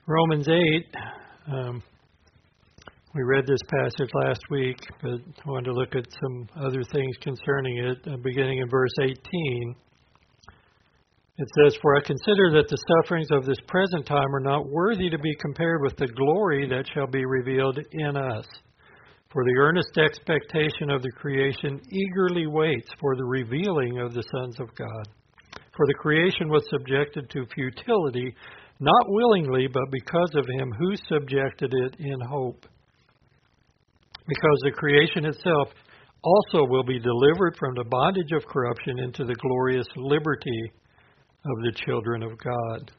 Romans 8, we read this passage last week, but I wanted to look at some other things concerning it, beginning in verse 18. It says, "For I consider that the sufferings of this present time are not worthy to be compared with the glory that shall be revealed in us. For the earnest expectation of the creation eagerly waits for the revealing of the sons of God. For the creation was subjected to futility, not willingly, but because of him who subjected it in hope. Because the creation itself also will be delivered from the bondage of corruption into the glorious liberty of the children of God."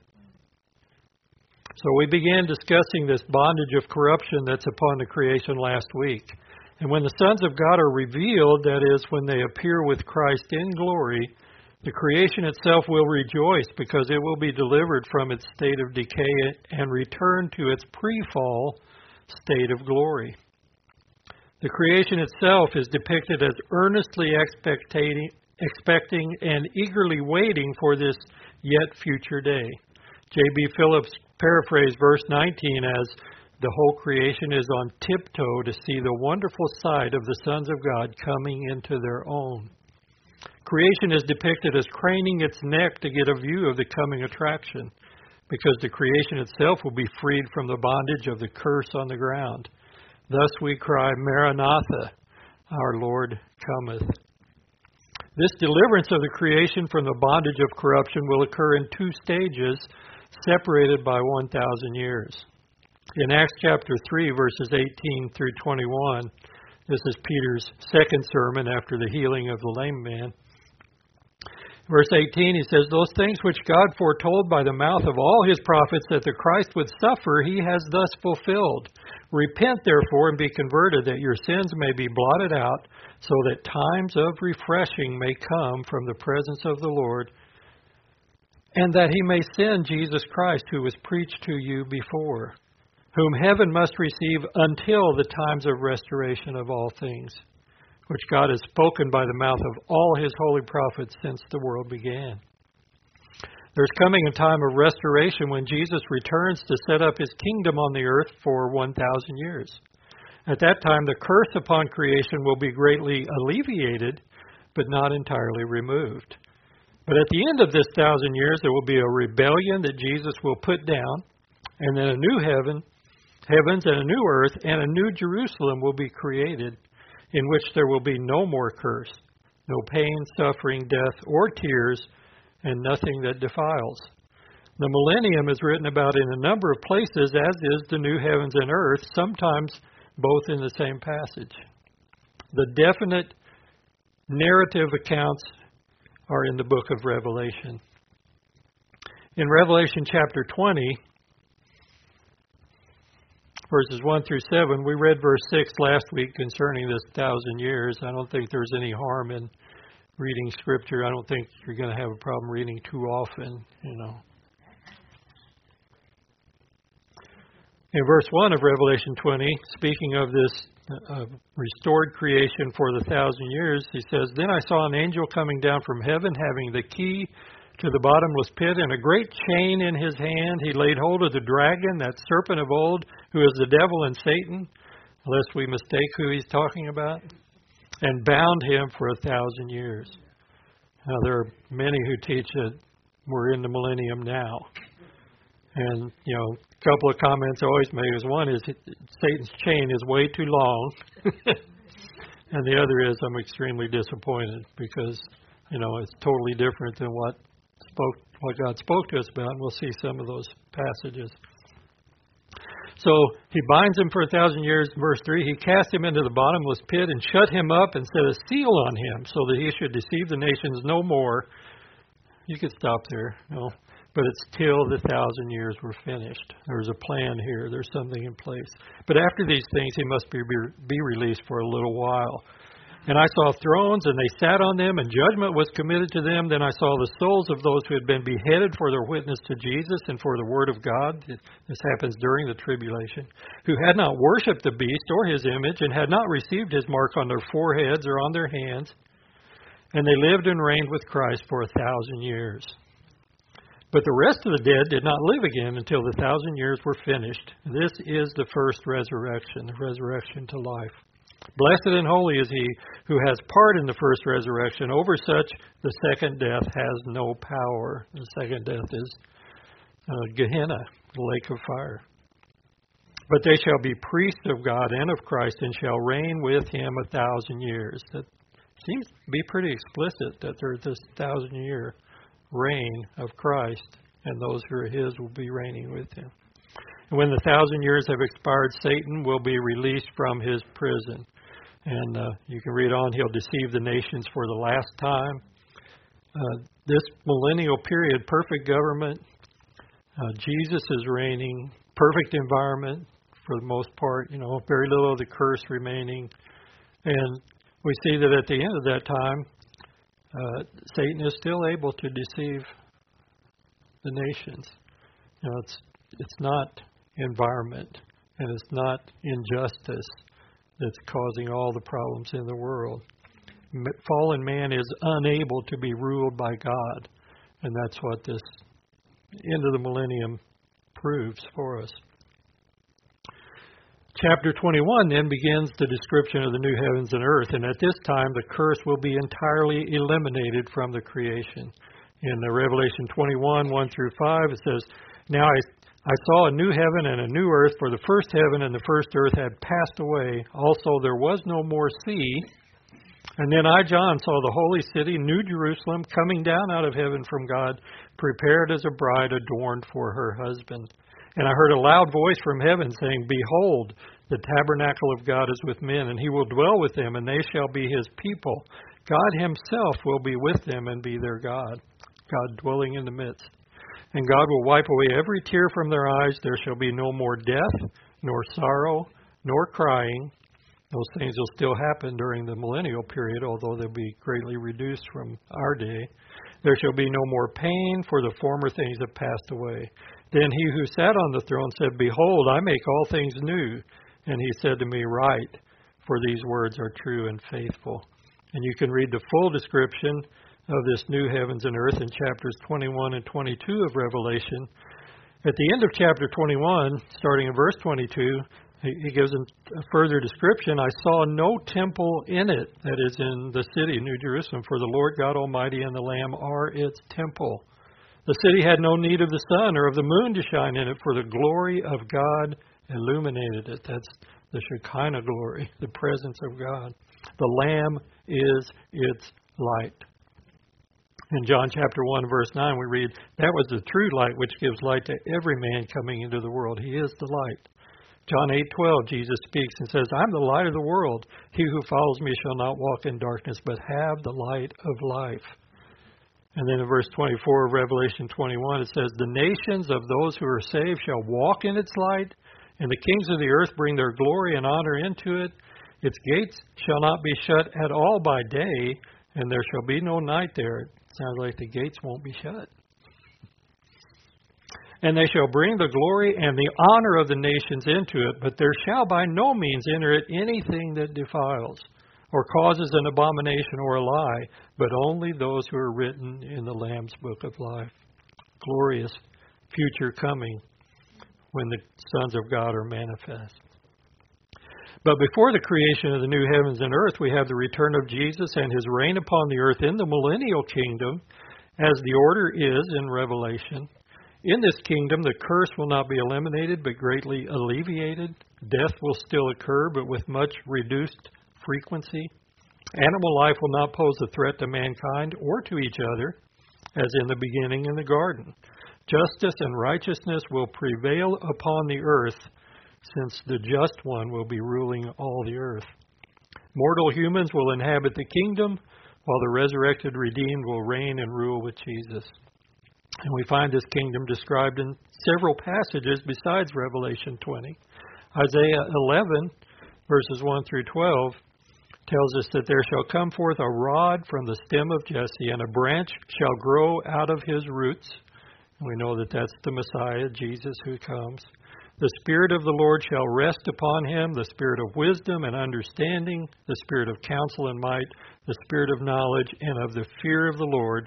So we began discussing this bondage of corruption that's upon the creation last week. And when the sons of God are revealed, that is, when they appear with Christ in glory, the creation itself will rejoice because it will be delivered from its state of decay and return to its pre-fall state of glory. The creation itself is depicted as earnestly expecting and eagerly waiting for this yet future day. J.B. Phillips paraphrased verse 19 as, "The whole creation is on tiptoe to see the wonderful sight of the sons of God coming into their own." Creation is depicted as craning its neck to get a view of the coming attraction, because the creation itself will be freed from the bondage of the curse on the ground. Thus we cry, "Maranatha, our Lord cometh." This deliverance of the creation from the bondage of corruption will occur in two stages, separated by 1,000 years. In Acts chapter 3, verses 18 through 21, this is Peter's second sermon after the healing of the lame man. Verse 18, he says, "Those things which God foretold by the mouth of all his prophets that the Christ would suffer, he has thus fulfilled. Repent, therefore, and be converted, that your sins may be blotted out, so that times of refreshing may come from the presence of the Lord, and that he may send Jesus Christ, who was preached to you before, whom heaven must receive until the times of restoration of all things, which God has spoken by the mouth of all his holy prophets since the world began." There's coming a time of restoration when Jesus returns to set up his kingdom on the earth for 1,000 years. At that time, the curse upon creation will be greatly alleviated, but not entirely removed. But at the end of this 1,000 years, there will be a rebellion that Jesus will put down, and then a new heavens and a new earth and a new Jerusalem will be created, in which there will be no more curse, no pain, suffering, death, or tears, and nothing that defiles. The millennium is written about in a number of places, as is the new heavens and earth, sometimes both in the same passage. The definite narrative accounts are in the book of Revelation. In Revelation chapter 20, verses 1 through 7, we read verse 6 last week concerning this 1,000 years. I don't think there's any harm in reading Scripture. I don't think you're going to have a problem reading too often, In verse 1 of Revelation 20, speaking of this restored creation for the 1,000 years, he says, "Then I saw an angel coming down from heaven, having the key to the bottomless pit and a great chain in his hand. He laid hold of the dragon, that serpent of old, who is the devil and Satan," lest we mistake who he's talking about, "and bound him for 1,000 years." Now, there are many who teach that we're in the millennium now. And, a couple of comments I always make is, one is Satan's chain is way too long. And the other is I'm extremely disappointed because, it's totally different than what God spoke to us about. And we'll see some of those passages. So he binds him for 1,000 years. Verse 3, he cast him into the bottomless pit and shut him up and set a seal on him so that he should deceive the nations no more. You could stop there. No. But it's till the 1,000 years were finished. There's a plan here. There's something in place. But after these things, he must be released for a little while. "And I saw thrones, and they sat on them, and judgment was committed to them. Then I saw the souls of those who had been beheaded for their witness to Jesus and for the word of God." This happens during the tribulation. "Who had not worshipped the beast or his image, and had not received his mark on their foreheads or on their hands. And they lived and reigned with Christ for 1,000 years. But the rest of the dead did not live again until the 1,000 years were finished. This is the first resurrection, the resurrection to life. Blessed and holy is he who has part in the first resurrection. Over such, the second death has no power. The second death is Gehenna, the lake of fire. But they shall be priests of God and of Christ, and shall reign with him 1,000 years. That seems to be pretty explicit, that there's this 1,000-year reign of Christ, and those who are his will be reigning with him. And when the 1,000 years have expired, Satan will be released from his prison. And you can read on, he'll deceive the nations for the last time. This millennial period, perfect government, Jesus is reigning, perfect environment for the most part, very little of the curse remaining. And we see that at the end of that time, Satan is still able to deceive the nations. It's not environment, and it's not injustice that's causing all the problems in the world. Fallen man is unable to be ruled by God, and that's what this end of the millennium proves for us. Chapter 21 then begins the description of the new heavens and earth, and at this time the curse will be entirely eliminated from the creation. In Revelation 21, 1 through 5, it says, Now I saw a new heaven and a new earth, for the first heaven and the first earth had passed away. Also there was no more sea. And then I, John, saw the holy city, New Jerusalem, coming down out of heaven from God, prepared as a bride adorned for her husband. And I heard a loud voice from heaven saying, Behold, the tabernacle of God is with men, and he will dwell with them, and they shall be his people. God himself will be with them and be their God, God dwelling in the midst. And God will wipe away every tear from their eyes. There shall be no more death, nor sorrow, nor crying. Those things will still happen during the millennial period, although they'll be greatly reduced from our day. There shall be no more pain, for the former things have passed away. Then he who sat on the throne said, Behold, I make all things new. And he said to me, Write, for these words are true and faithful. And you can read the full description of this new heavens and earth in chapters 21 and 22 of Revelation. At the end of chapter 21, starting in verse 22, he gives a further description. I saw no temple in it, that is in the city, New Jerusalem, for the Lord God Almighty and the Lamb are its temple. The city had no need of the sun or of the moon to shine in it, for the glory of God illuminated it. That's the Shekinah glory, the presence of God. The Lamb is its light. In John chapter 1, verse 9, we read, That was the true light which gives light to every man coming into the world. He is the light. John 8:12, Jesus speaks and says, I'm the light of the world. He who follows me shall not walk in darkness, but have the light of life. And then in verse 24 of Revelation 21, it says, The nations of those who are saved shall walk in its light, and the kings of the earth bring their glory and honor into it. Its gates shall not be shut at all by day, and there shall be no night there. It sounds like the gates won't be shut. And they shall bring the glory and the honor of the nations into it, but there shall by no means enter it anything that defiles, or causes an abomination or a lie, but only those who are written in the Lamb's book of life. Glorious future coming when the sons of God are manifest. But before the creation of the new heavens and earth, we have the return of Jesus and his reign upon the earth in the millennial kingdom, as the order is in Revelation. In this kingdom, the curse will not be eliminated, but greatly alleviated. Death will still occur, but with much reduced frequency. Animal life will not pose a threat to mankind or to each other, as in the beginning in the garden. Justice and righteousness will prevail upon the earth, since the just one will be ruling all the earth. Mortal humans will inhabit the kingdom, while the resurrected redeemed will reign and rule with Jesus. And we find this kingdom described in several passages besides Revelation 20. Isaiah 11, verses 1 through 12, tells us that there shall come forth a rod from the stem of Jesse, and a branch shall grow out of his roots. And we know that that's the Messiah, Jesus, who comes. The Spirit of the Lord shall rest upon him, the Spirit of wisdom and understanding, the Spirit of counsel and might, the Spirit of knowledge and of the fear of the Lord.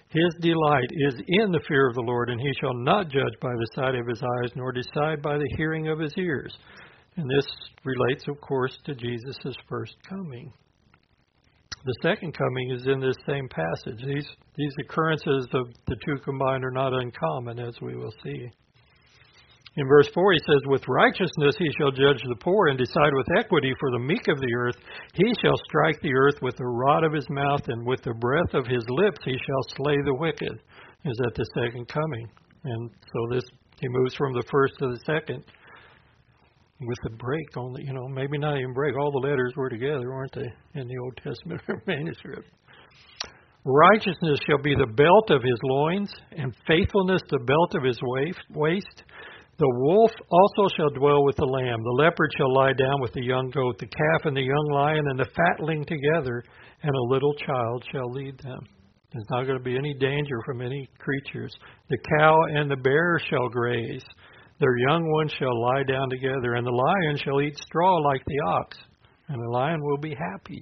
His delight is in the fear of the Lord, and he shall not judge by the sight of his eyes, nor decide by the hearing of his ears. And this relates, of course, to Jesus' first coming. The second coming is in this same passage. These occurrences of the two combined are not uncommon, as we will see. In verse 4, he says, with righteousness he shall judge the poor and decide with equity for the meek of the earth. He shall strike the earth with the rod of his mouth, and with the breath of his lips he shall slay the wicked. Is at the second coming. And so he moves from the first to the second with the break only, maybe not even break. All the letters were together, weren't they, in the Old Testament manuscript? Righteousness shall be the belt of his loins, and faithfulness the belt of his waist. The wolf also shall dwell with the lamb. The leopard shall lie down with the young goat, the calf and the young lion and the fatling together, and a little child shall lead them. There's not going to be any danger from any creatures. The cow and the bear shall graze. Their young ones shall lie down together, and the lion shall eat straw like the ox, and the lion will be happy.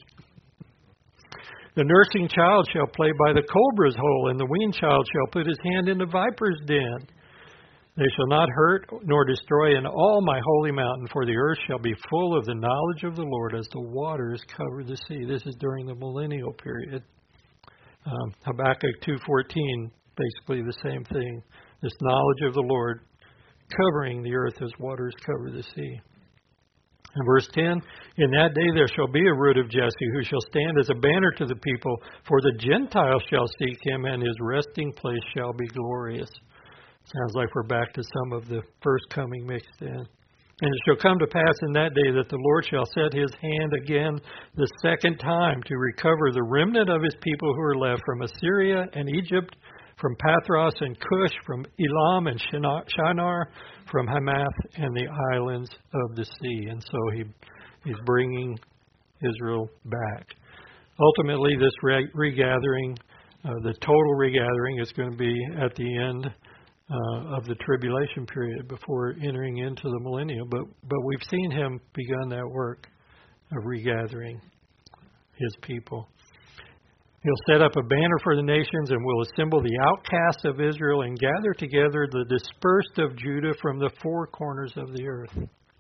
The nursing child shall play by the cobra's hole, and the weaned child shall put his hand in the viper's den. They shall not hurt nor destroy in all my holy mountain, for the earth shall be full of the knowledge of the Lord as the waters cover the sea. This is during the millennial period. Habakkuk 2:14, basically the same thing. This knowledge of the Lord covering the earth as waters cover the sea. In verse 10, in that day there shall be a root of Jesse, who shall stand as a banner to the people, for the Gentiles shall seek him, and his resting place shall be glorious. Sounds like we're back to some of the first coming mixed in. And it shall come to pass in that day that the Lord shall set his hand again the second time to recover the remnant of his people who are left from Assyria and Egypt, from Pathros and Cush, from Elam and Shinar, from Hamath and the islands of the sea. And so he's bringing Israel back. Ultimately, this regathering, the total regathering, is going to be at the end of the tribulation period before entering into the millennium. But we've seen him begun that work of regathering his people. He'll set up a banner for the nations and will assemble the outcasts of Israel and gather together the dispersed of Judah from the four corners of the earth.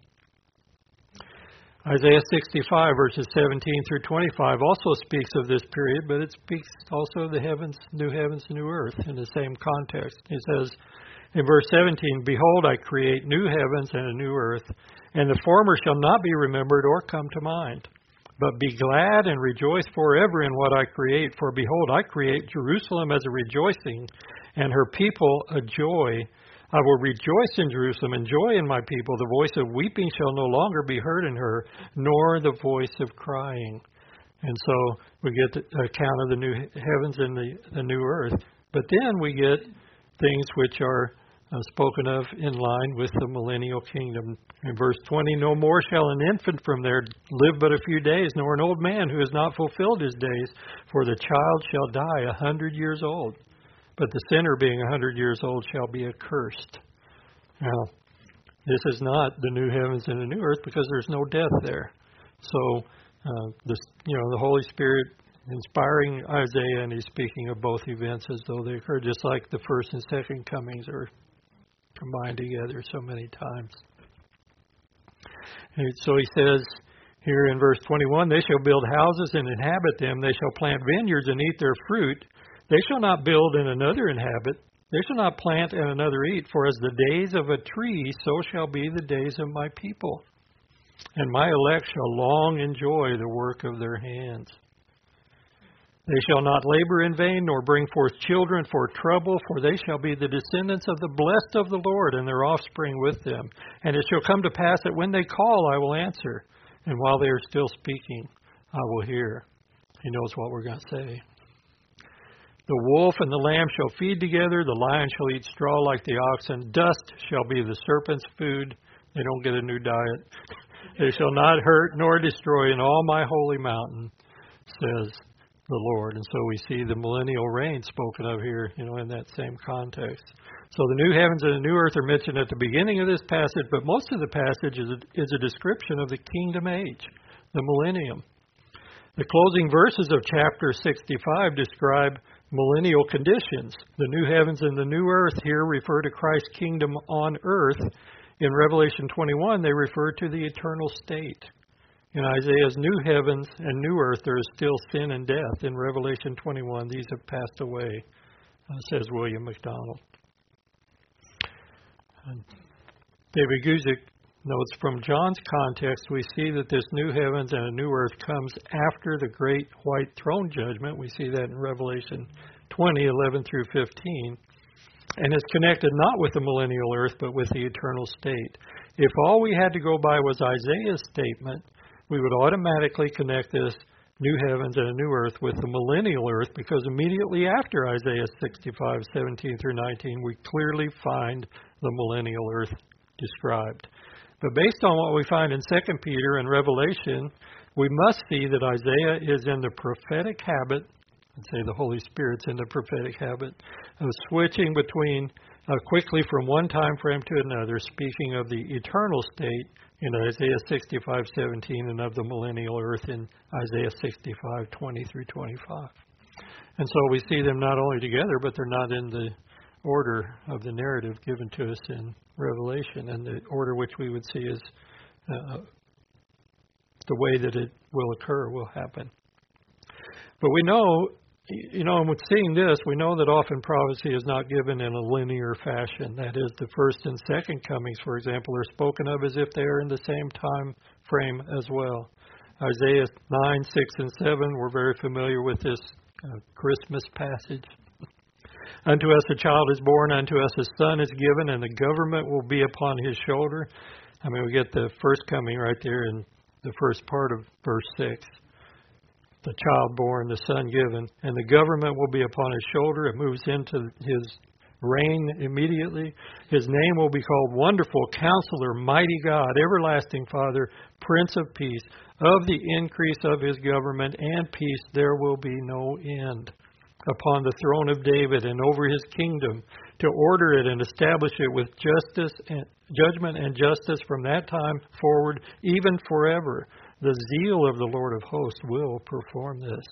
Isaiah 65, verses 17 through 25 also speaks of this period, but it speaks also of the new heavens, new earth in the same context. It says in verse 17, behold, I create new heavens and a new earth, and the former shall not be remembered or come to mind. But be glad and rejoice forever in what I create. For behold, I create Jerusalem as a rejoicing, and her people a joy. I will rejoice in Jerusalem and joy in my people. The voice of weeping shall no longer be heard in her, nor the voice of crying. And so we get the account of the new heavens and the new earth. But then we get things which are spoken of in line with the millennial kingdom. In verse 20, no more shall an infant from there live but a few days, nor an old man who has not fulfilled his days, for the child shall die 100 years old. But the sinner being 100 years old shall be accursed. Now, this is not the new heavens and the new earth because there's no death there. So, the Holy Spirit inspiring Isaiah, and he's speaking of both events as though they occur, just like the first and second comings are combined together so many times. And so he says here in verse 21, they shall build houses and inhabit them. They shall plant vineyards and eat their fruit. They shall not build and another inhabit. They shall not plant and another eat. For as the days of a tree, so shall be the days of my people. And my elect shall long enjoy the work of their hands. They shall not labor in vain, nor bring forth children for trouble, for they shall be the descendants of the blessed of the Lord, and their offspring with them. And it shall come to pass that when they call, I will answer. And while they are still speaking, I will hear. He knows what we're going to say. The wolf and the lamb shall feed together. The lion shall eat straw like the ox, and dust shall be the serpent's food. They don't get a new diet. They shall not hurt nor destroy in all my holy mountain, says the Lord. And so we see the millennial reign spoken of here, in that same context. So the new heavens and the new earth are mentioned at the beginning of this passage, but most of the passage is a description of the kingdom age, the millennium. The closing verses of chapter 65 describe millennial conditions. The new heavens and the new earth here refer to Christ's kingdom on earth. In Revelation 21, they refer to the eternal state. In Isaiah's new heavens and new earth, there is still sin and death. In Revelation 21, these have passed away, says William MacDonald. David Guzik notes, from John's context, we see that this new heavens and a new earth comes after the great white throne judgment. We see that in Revelation 20, 11 through 15. And it's connected not with the millennial earth, but with the eternal state. If all we had to go by was Isaiah's statement, we would automatically connect this new heavens and a new earth with the millennial earth, because immediately after Isaiah 65, 17 through 19, we clearly find the millennial earth described. But based on what we find in 2 Peter and Revelation, we must see that Isaiah is in the prophetic habit, I'd say the Holy Spirit's in the prophetic habit, of switching between quickly from one time frame to another, speaking of the eternal state in Isaiah 65:17 and of the millennial earth in Isaiah 65:20 through 25. And so we see them not only together, but they're not in the order of the narrative given to us in Revelation, and the order which we would see is the way that it will occur, will happen. But we know, and with seeing this, we know that often prophecy is not given in a linear fashion. That is, the first and second comings, for example, are spoken of as if they are in the same time frame as well. Isaiah 9, 6, and 7, we're very familiar with this Christmas passage. Unto us a child is born, unto us a son is given, and the government will be upon his shoulder. I mean, we get the first coming right there in the first part of verse 6. The child born, the son given, and the government will be upon his shoulder. It moves into his reign immediately. His name will be called Wonderful, Counselor, Mighty God, Everlasting Father, Prince of Peace. Of the increase of his government and peace there will be no end. Upon the throne of David and over his kingdom, to order it and establish it with justice and judgment and justice from that time forward, even forever. The zeal of the Lord of hosts will perform this.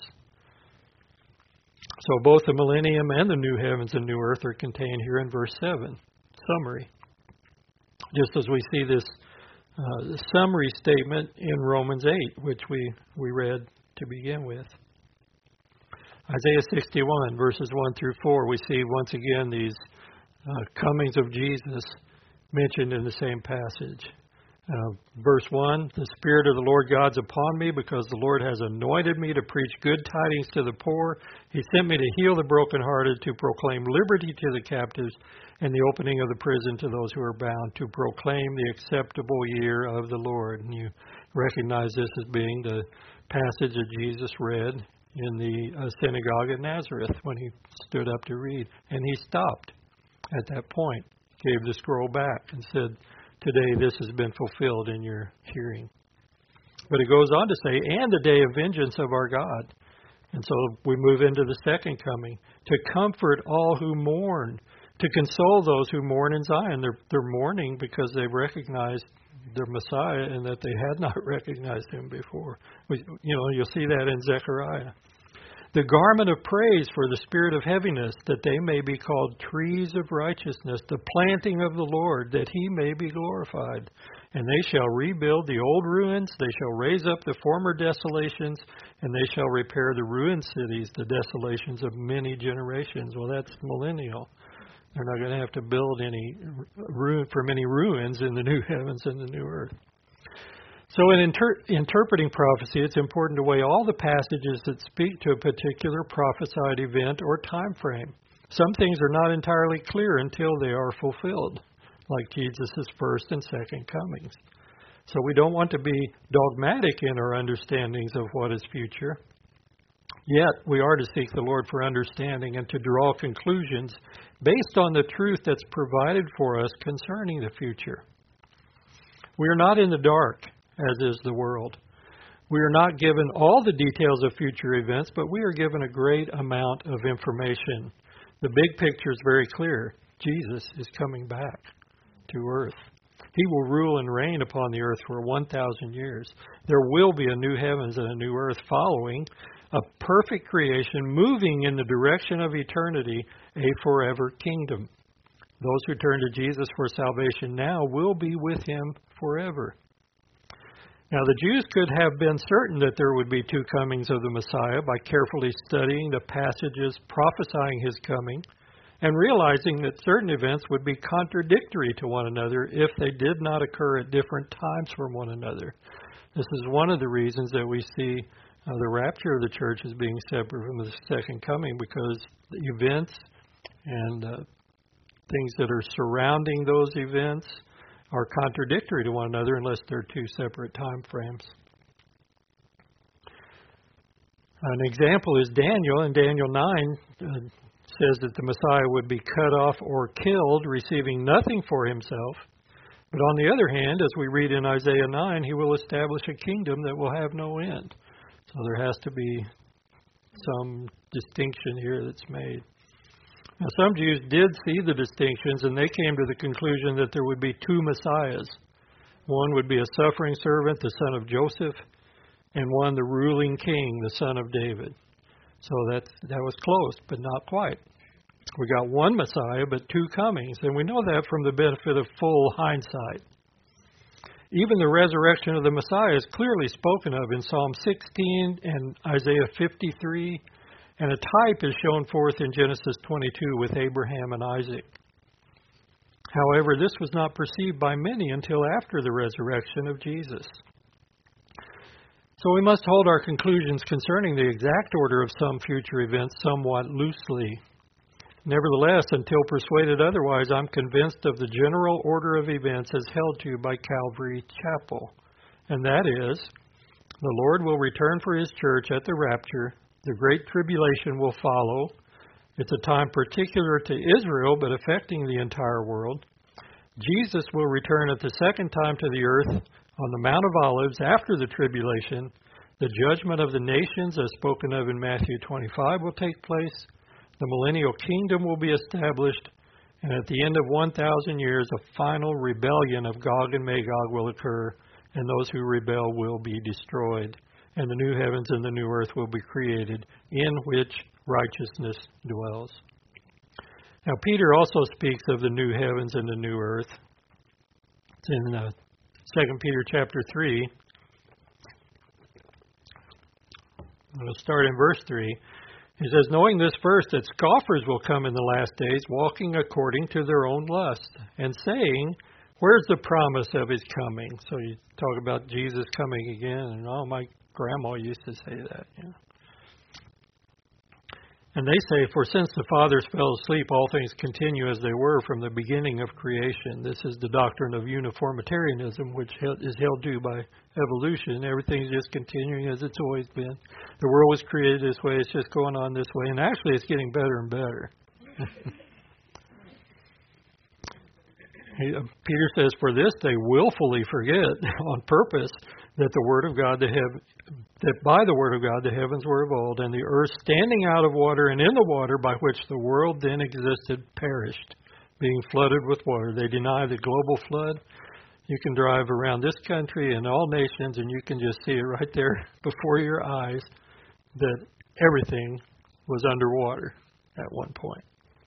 So both the millennium and the new heavens and new earth are contained here in verse 7. Summary. Just as we see this summary statement in Romans 8, which we read to begin with. Isaiah 61, verses 1 through 4, we see once again these comings of Jesus mentioned in the same passage. Verse 1, the Spirit of the Lord God's upon me, because the Lord has anointed me to preach good tidings to the poor. He sent me to heal the brokenhearted, to proclaim liberty to the captives, and the opening of the prison to those who are bound, to proclaim the acceptable year of the Lord. And you recognize this as being the passage that Jesus read in the synagogue at Nazareth when he stood up to read. And he stopped at that point, gave the scroll back, and said, today this has been fulfilled in your hearing. But it goes on to say, and the day of vengeance of our God. And so we move into the second coming, to comfort all who mourn, to console those who mourn in Zion. They're mourning because they've recognized their Messiah and that they had not recognized him before. You'll see that in Zechariah. The garment of praise for the spirit of heaviness, that they may be called trees of righteousness, the planting of the Lord, that he may be glorified. And they shall rebuild the old ruins, they shall raise up the former desolations, and they shall repair the ruined cities, the desolations of many generations. Well, that's millennial. They're not going to have to build any ruins in the new heavens and the new earth. So in interpreting prophecy, it's important to weigh all the passages that speak to a particular prophesied event or time frame. Some things are not entirely clear until they are fulfilled, like Jesus' first and second comings. So we don't want to be dogmatic in our understandings of what is future. Yet we are to seek the Lord for understanding and to draw conclusions based on the truth that's provided for us concerning the future. We are not in the dark, as is the world. We are not given all the details of future events, but we are given a great amount of information. The big picture is very clear. Jesus is coming back to earth. He will rule and reign upon the earth for 1,000 years. There will be a new heavens and a new earth following a perfect creation moving in the direction of eternity, a forever kingdom. Those who turn to Jesus for salvation now will be with him forever. Now, the Jews could have been certain that there would be two comings of the Messiah by carefully studying the passages prophesying his coming and realizing that certain events would be contradictory to one another if they did not occur at different times from one another. This is one of the reasons that we see the rapture of the church as being separate from the second coming, because the events and things that are surrounding those events are contradictory to one another unless they're two separate time frames. An example is Daniel. In Daniel 9, says that the Messiah would be cut off or killed, receiving nothing for himself. But on the other hand, as we read in Isaiah 9, he will establish a kingdom that will have no end. So there has to be some distinction here that's made. Now, some Jews did see the distinctions, and they came to the conclusion that there would be two Messiahs. One would be a suffering servant, the son of Joseph, and one the ruling king, the son of David. So that was close, but not quite. We got one Messiah, but two comings, and we know that from the benefit of full hindsight. Even the resurrection of the Messiah is clearly spoken of in Psalm 16 and Isaiah 53, and a type is shown forth in Genesis 22 with Abraham and Isaac. However, this was not perceived by many until after the resurrection of Jesus. So we must hold our conclusions concerning the exact order of some future events somewhat loosely. Nevertheless, until persuaded otherwise, I'm convinced of the general order of events as held to by Calvary Chapel. And that is, the Lord will return for his church at the rapture. The Great Tribulation will follow. It's a time particular to Israel, but affecting the entire world. Jesus will return at the second time to the earth on the Mount of Olives after the tribulation. The judgment of the nations, as spoken of in Matthew 25, will take place. The millennial kingdom will be established, and at the end of 1,000 years, a final rebellion of Gog and Magog will occur, and those who rebel will be destroyed, and the new heavens and the new earth will be created, in which righteousness dwells. Now, Peter also speaks of the new heavens and the new earth. It's in 2 Peter chapter 3. We'll start in verse 3. He says, knowing this first, that scoffers will come in the last days, walking according to their own lust, and saying, where's the promise of his coming? So you talk about Jesus coming again, and my grandma used to say that. Yeah. And they say, for since the fathers fell asleep, all things continue as they were from the beginning of creation. This is the doctrine of uniformitarianism, which is held to by evolution. Everything's just continuing as it's always been. The world was created this way. It's just going on this way. And actually, it's getting better and better. Peter says, for this they willfully forget on purpose that the Word of God, that by the Word of God the heavens were of old, and the earth standing out of water and in the water by which the world then existed perished, being flooded with water. They deny the global flood. You can drive around this country and all nations, and you can just see it right there before your eyes that everything was underwater at one point.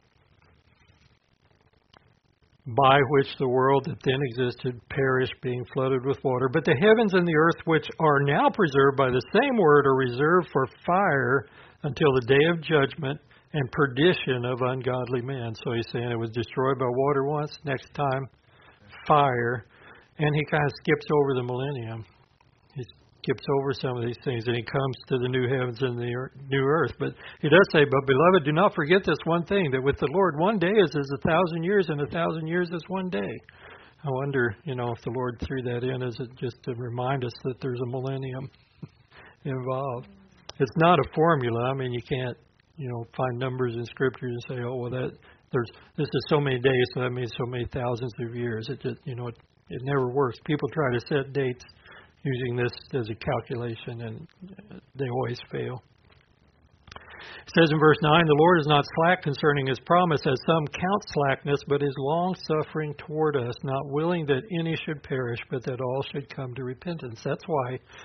By which the world that then existed perished, being flooded with water. But the heavens and the earth, which are now preserved by the same word, are reserved for fire until the day of judgment and perdition of ungodly men. So he's saying it was destroyed by water once, next time fire. And he kind of skips over the millennium. He skips over some of these things, and he comes to the new heavens and the new earth. But he does say, but beloved, do not forget this one thing, that with the Lord 1 day is 1,000 years, and 1,000 years is 1 day. I wonder, if the Lord threw that in as just to remind us that there's a millennium involved. It's not a formula. I mean, you can't, find numbers in Scripture and say, this is so many days, so that means so many thousands of years. It just, it never works. People try to set dates using this as a calculation, and they always fail. It says in verse 9, the Lord is not slack concerning his promise, as some count slackness, but is long-suffering toward us, not willing that any should perish, but that all should come to repentance. That's why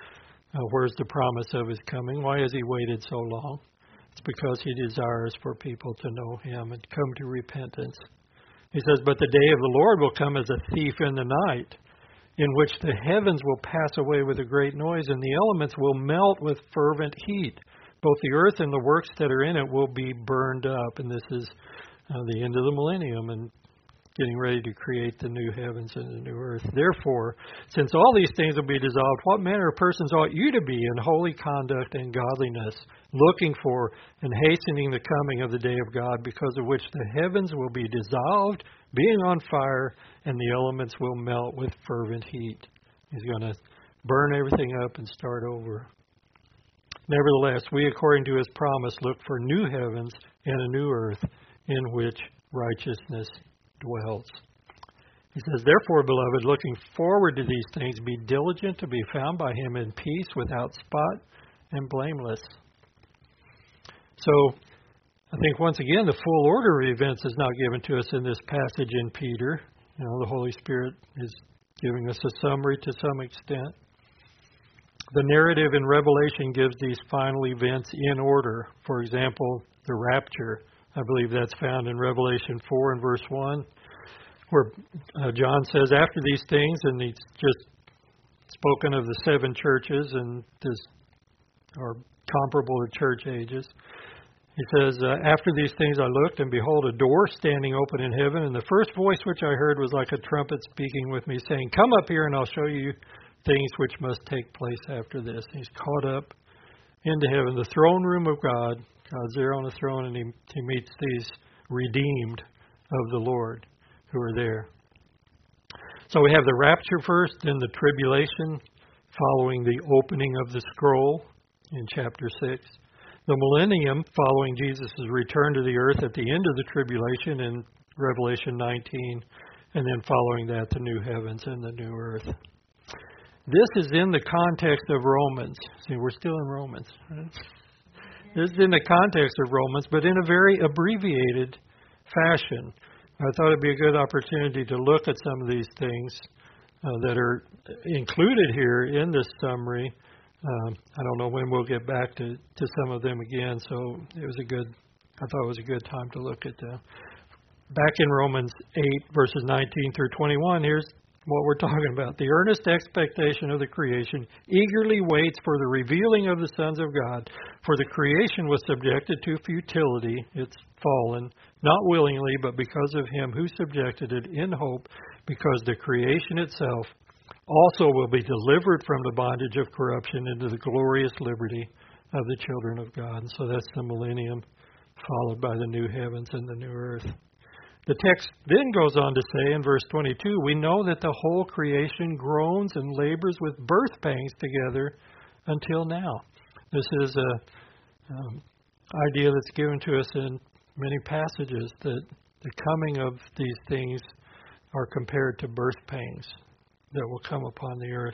Where's the promise of his coming? Why has he waited so long? It's because he desires for people to know him and come to repentance. He says, but the day of the Lord will come as a thief in the night, in which the heavens will pass away with a great noise, and the elements will melt with fervent heat. Both the earth and the works that are in it will be burned up. And this is the end of the millennium and getting ready to create the new heavens and the new earth. Therefore, since all these things will be dissolved, what manner of persons ought you to be in holy conduct and godliness, looking for and hastening the coming of the day of God, because of which the heavens will be dissolved, being on fire, and the elements will melt with fervent heat. He's going to burn everything up and start over. Nevertheless, we, according to his promise, look for new heavens and a new earth in which righteousness dwells. He says, therefore, beloved, looking forward to these things, be diligent to be found by him in peace, without spot, and blameless. So, I think once again, the full order of events is not given to us in this passage in Peter. The Holy Spirit is giving us a summary to some extent. The narrative in Revelation gives these final events in order. For example, the rapture. I believe that's found in Revelation 4 and verse 1, where John says, after these things, and he's just spoken of the seven churches, and this are comparable to church ages. He says, after these things I looked, and behold, a door standing open in heaven, and the first voice which I heard was like a trumpet speaking with me, saying, come up here, and I'll show you things which must take place after this. And he's caught up into heaven, the throne room of God. God's there on the throne, and he meets these redeemed of the Lord who are there. So we have the rapture first, then the tribulation, following the opening of the scroll in chapter 6. The millennium, following Jesus' return to the earth at the end of the tribulation in Revelation 19, and then following that, the new heavens and the new earth. This is in the context of Romans. See, we're still in Romans. Right? This is in the context of Romans, but in a very abbreviated fashion. I thought it'd be a good opportunity to look at some of these things that are included here in this summary. I don't know when we'll get back to some of them again, so I thought it was a good time to look at them. Back in Romans 8, verses 19 through 21, here's what we're talking about. The earnest expectation of the creation eagerly waits for the revealing of the sons of God. For the creation was subjected to futility, it's fallen, not willingly, but because of him who subjected it, in hope, because the creation itself also will be delivered from the bondage of corruption into the glorious liberty of the children of God. And so that's the millennium, followed by the new heavens and the new earth. The text then goes on to say in verse 22, we know that the whole creation groans and labors with birth pangs together until now. This is an idea that's given to us in many passages, that the coming of these things are compared to birth pangs that will come upon the earth.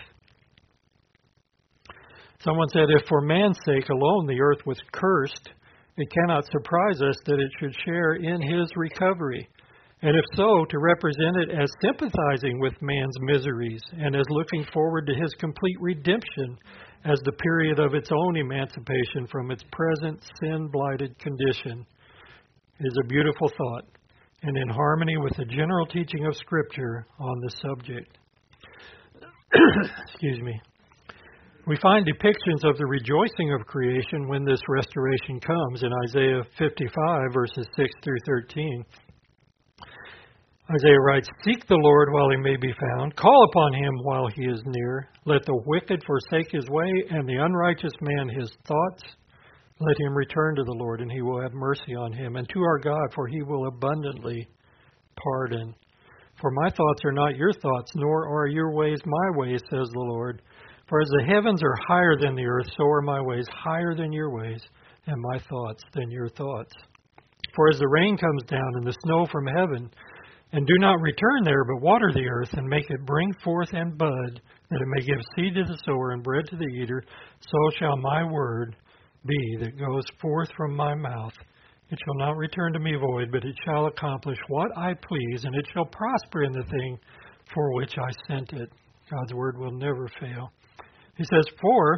Someone said, if for man's sake alone the earth was cursed, it cannot surprise us that it should share in his recovery. And if so, to represent it as sympathizing with man's miseries and as looking forward to his complete redemption as the period of its own emancipation from its present sin-blighted condition is a beautiful thought and in harmony with the general teaching of Scripture on the subject. Excuse me. We find depictions of the rejoicing of creation when this restoration comes in Isaiah 55, verses 6 through 13. Isaiah writes, seek the Lord while he may be found. Call upon him while he is near. Let the wicked forsake his way, and the unrighteous man his thoughts. Let him return to the Lord, and he will have mercy on him, and to our God, for he will abundantly pardon. For my thoughts are not your thoughts, nor are your ways my ways, says the Lord. For as the heavens are higher than the earth, so are my ways higher than your ways, and my thoughts than your thoughts. For as the rain comes down and the snow from heaven, and do not return there, but water the earth, and make it bring forth and bud, that it may give seed to the sower and bread to the eater, so shall my word be that goes forth from my mouth. It shall not return to me void, but it shall accomplish what I please, and it shall prosper in the thing for which I sent it. God's word will never fail. He says, for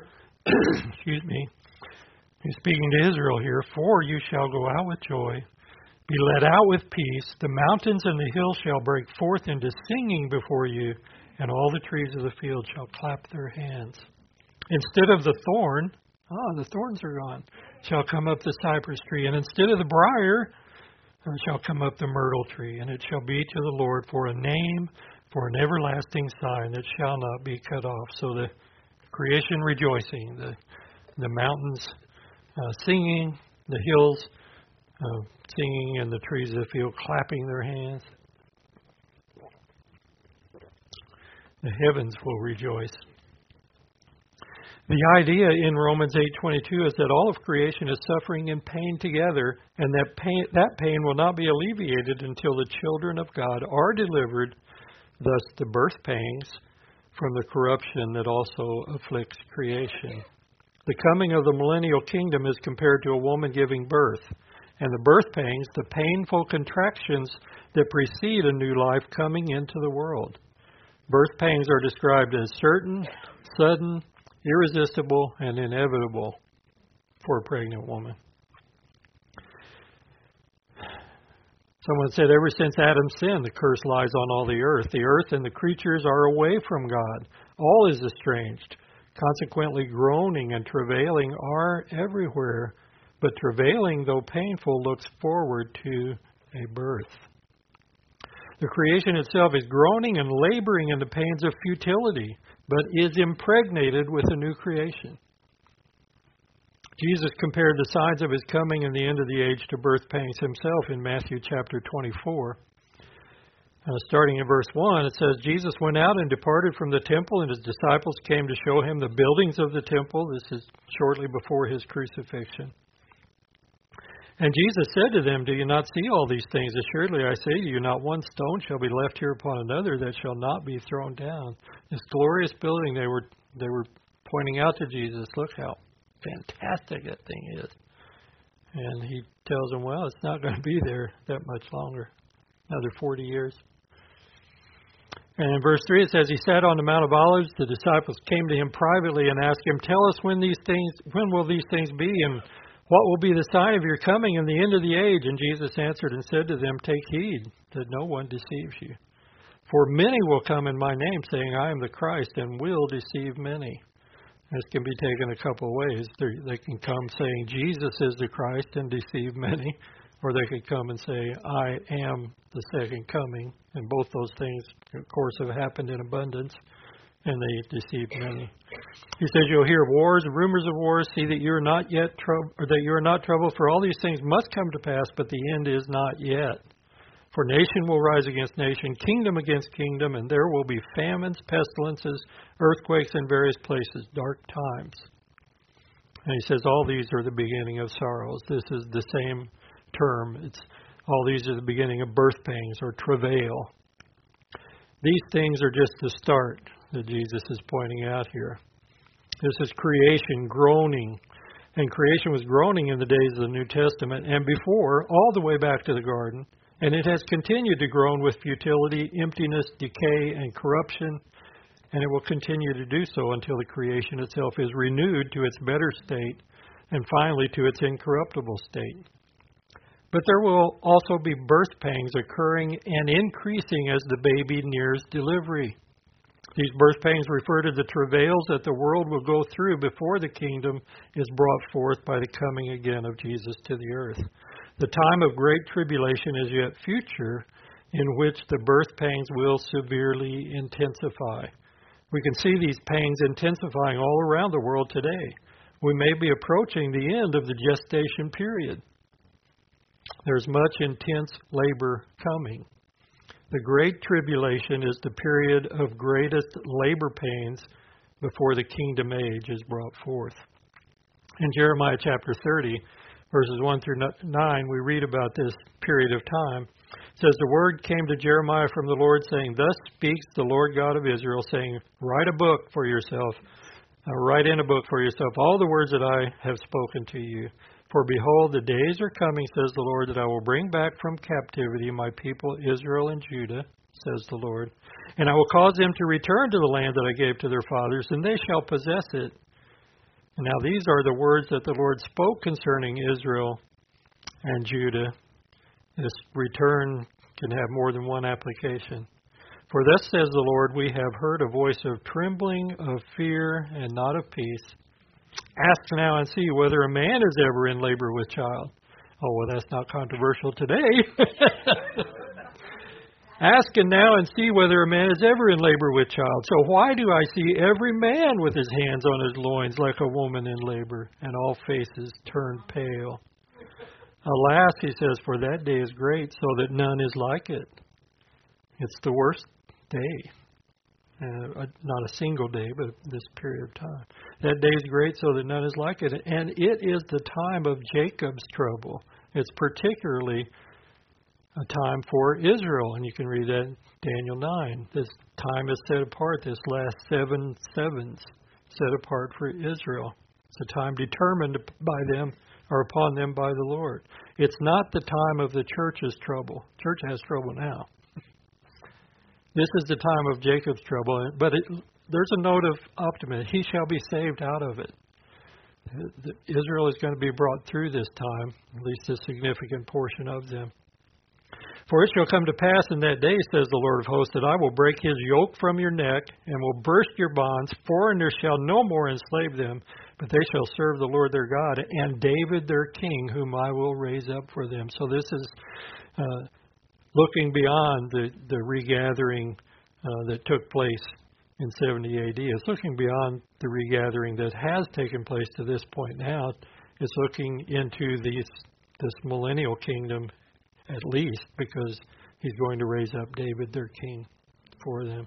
excuse me, he's speaking to Israel here, for you shall go out with joy, be led out with peace. The mountains and the hills shall break forth into singing before you, and all the trees of the field shall clap their hands. Instead of the thorn, the thorns are gone, shall come up the cypress tree, and instead of the briar, shall come up the myrtle tree, and it shall be to the Lord for a name, for an everlasting sign that shall not be cut off. So the creation rejoicing, the mountains singing, the hills singing, and the trees of the field clapping their hands. The heavens will rejoice. The idea in Romans 8:22 is that all of creation is suffering and pain together, and that pain will not be alleviated until the children of God are delivered, thus the birth pangs, from the corruption that also afflicts creation. The coming of the millennial kingdom is compared to a woman giving birth, and the birth pangs, the painful contractions that precede a new life coming into the world. Birth pangs are described as certain, sudden, irresistible, and inevitable for a pregnant woman. Someone said, ever since Adam's sin, the curse lies on all the earth. The earth and the creatures are away from God. All is estranged. Consequently, groaning and travailing are everywhere. But travailing, though painful, looks forward to a birth. The creation itself is groaning and laboring in the pains of futility, but is impregnated with a new creation. Jesus compared the signs of his coming and the end of the age to birth pangs himself in Matthew chapter 24. Starting in verse 1, it says, Jesus went out and departed from the temple, and his disciples came to show him the buildings of the temple. This is shortly before his crucifixion. And Jesus said to them, do you not see all these things? Assuredly, I say to you, not one stone shall be left here upon another that shall not be thrown down. This glorious building, they were pointing out to Jesus, look how fantastic that thing is. And he tells them, well, it's not going to be there that much longer, another 40 years. And in verse 3 it says, he sat on the Mount of Olives. The disciples came to him privately and asked him, tell us when will these things be, and what will be the sign of your coming and the end of the age? And Jesus answered and said to them, take heed that no one deceives you. For many will come in my name, saying, I am the Christ, and will deceive many. This can be taken a couple of ways. They can come saying Jesus is the Christ and deceive many, or they could come and say, I am the second coming. And both those things, of course, have happened in abundance, and they deceive many. He says, you'll hear of wars and rumors of wars. See that you are not yet that you are not troubled, for all these things must come to pass, but the end is not yet. For nation will rise against nation, kingdom against kingdom, and there will be famines, pestilences, earthquakes in various places, dark times. And he says all these are the beginning of sorrows. This is the same term. All these are the beginning of birth pangs or travail. These things are just the start that Jesus is pointing out here. This is creation groaning. And creation was groaning in the days of the New Testament and before, all the way back to the garden. And it has continued to groan with futility, emptiness, decay, and corruption. And it will continue to do so until the creation itself is renewed to its better state and finally to its incorruptible state. But there will also be birth pangs occurring and increasing as the baby nears delivery. These birth pangs refer to the travails that the world will go through before the kingdom is brought forth by the coming again of Jesus to the earth. The time of great tribulation is yet future, in which the birth pangs will severely intensify. We can see these pangs intensifying all around the world today. We may be approaching the end of the gestation period. There's much intense labor coming. The Great Tribulation is the period of greatest labor pains before the kingdom age is brought forth. In Jeremiah chapter 30, verses 1 through 9, we read about this period of time. It says, the word came to Jeremiah from the Lord, saying, thus speaks the Lord God of Israel, saying, write in a book for yourself all the words that I have spoken to you. For behold, the days are coming, says the Lord, that I will bring back from captivity my people Israel and Judah, says the Lord. And I will cause them to return to the land that I gave to their fathers, and they shall possess it. Now these are the words that the Lord spoke concerning Israel and Judah. This return can have more than one application. For thus says the Lord, we have heard a voice of trembling, of fear, and not of peace. Ask now and see whether a man is ever in labor with child. Oh, well, that's not controversial today. Ask now and see whether a man is ever in labor with child. So why do I see every man with his hands on his loins like a woman in labor, and all faces turned pale? Alas, he says, for that day is great, so that none is like it. It's the worst day. Not a single day, but this period of time. That day is great, so that none is like it. And it is the time of Jacob's trouble. It's particularly a time for Israel. And you can read that in Daniel 9. This time is set apart, this last 7 sevens, set apart for Israel. It's a time determined by them, or upon them by the Lord. It's not the time of the church's trouble. Church has trouble now. This is the time of Jacob's trouble, but there's a note of optimism. He shall be saved out of it. Israel is going to be brought through this time, at least a significant portion of them. For it shall come to pass in that day, says the Lord of hosts, that I will break his yoke from your neck and will burst your bonds. Foreigners shall no more enslave them, but they shall serve the Lord their God and David their king, whom I will raise up for them. So this is looking beyond the regathering that took place in 70 AD. It's looking beyond the regathering that has taken place to this point now. It's looking into this millennial kingdom, at least, because he's going to raise up David, their king, for them.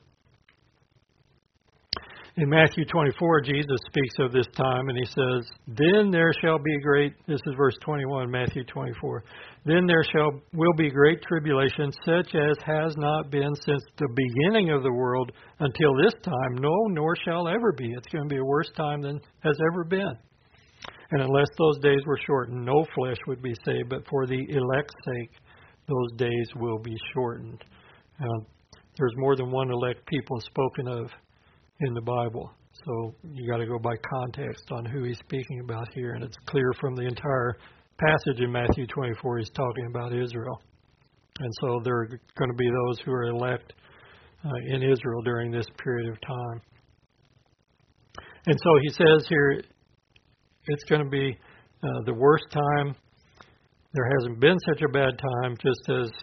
In Matthew 24, Jesus speaks of this time, and he says, then there shall be great, this is verse 21, Matthew 24, then there will be great tribulation, such as has not been since the beginning of the world until this time, no, nor shall ever be. It's going to be a worse time than has ever been. And unless those days were shortened, no flesh would be saved, but for the elect's sake, those days will be shortened. There's more than one elect people spoken of in the Bible. So you got to go by context on who he's speaking about here. And it's clear from the entire passage in Matthew 24, he's talking about Israel. And so there are going to be those who are elect in Israel during this period of time. And so he says here, it's going to be the worst time. There hasn't been such a bad time, just as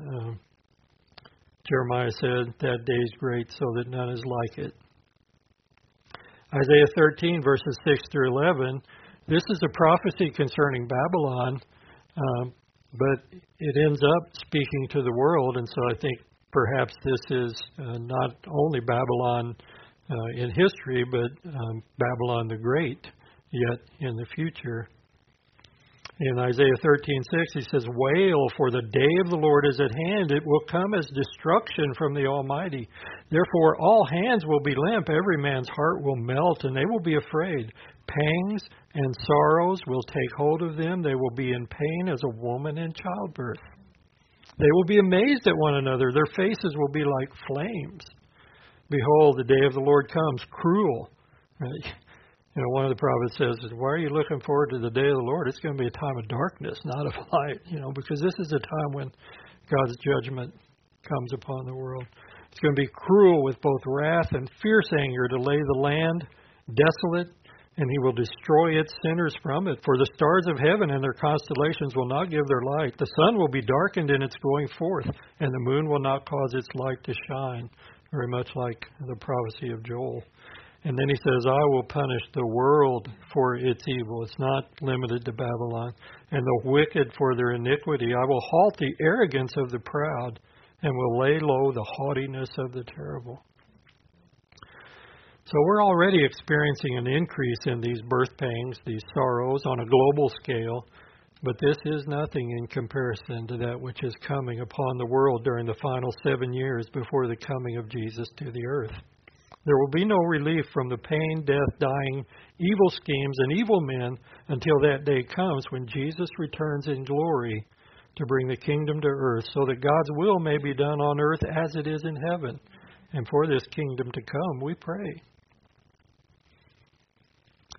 Jeremiah said, that day's great, so that none is like it. Isaiah 13, verses 6 through 11, this is a prophecy concerning Babylon, but it ends up speaking to the world, and so I think perhaps this is not only Babylon in history, but Babylon the Great, yet in the future. In Isaiah 13:6, he says, wail, for the day of the Lord is at hand. It will come as destruction from the Almighty. Therefore, all hands will be limp. Every man's heart will melt, and they will be afraid. Pangs and sorrows will take hold of them. They will be in pain as a woman in childbirth. They will be amazed at one another. Their faces will be like flames. Behold, the day of the Lord comes, cruel. You know, one of the prophets says, why are you looking forward to the day of the Lord? It's going to be a time of darkness, not of light, because this is a time when God's judgment comes upon the world. It's going to be cruel with both wrath and fierce anger to lay the land desolate, and he will destroy its sinners from it. For the stars of heaven and their constellations will not give their light. The sun will be darkened in its going forth, and the moon will not cause its light to shine, very much like the prophecy of Joel. And then he says, I will punish the world for its evil. It's not limited to Babylon. And the wicked for their iniquity. I will halt the arrogance of the proud and will lay low the haughtiness of the terrible. So we're already experiencing an increase in these birth pangs, these sorrows on a global scale. But this is nothing in comparison to that which is coming upon the world during the final 7 years before the coming of Jesus to the earth. There will be no relief from the pain, death, dying, evil schemes, and evil men until that day comes when Jesus returns in glory to bring the kingdom to earth so that God's will may be done on earth as it is in heaven. And for this kingdom to come, we pray.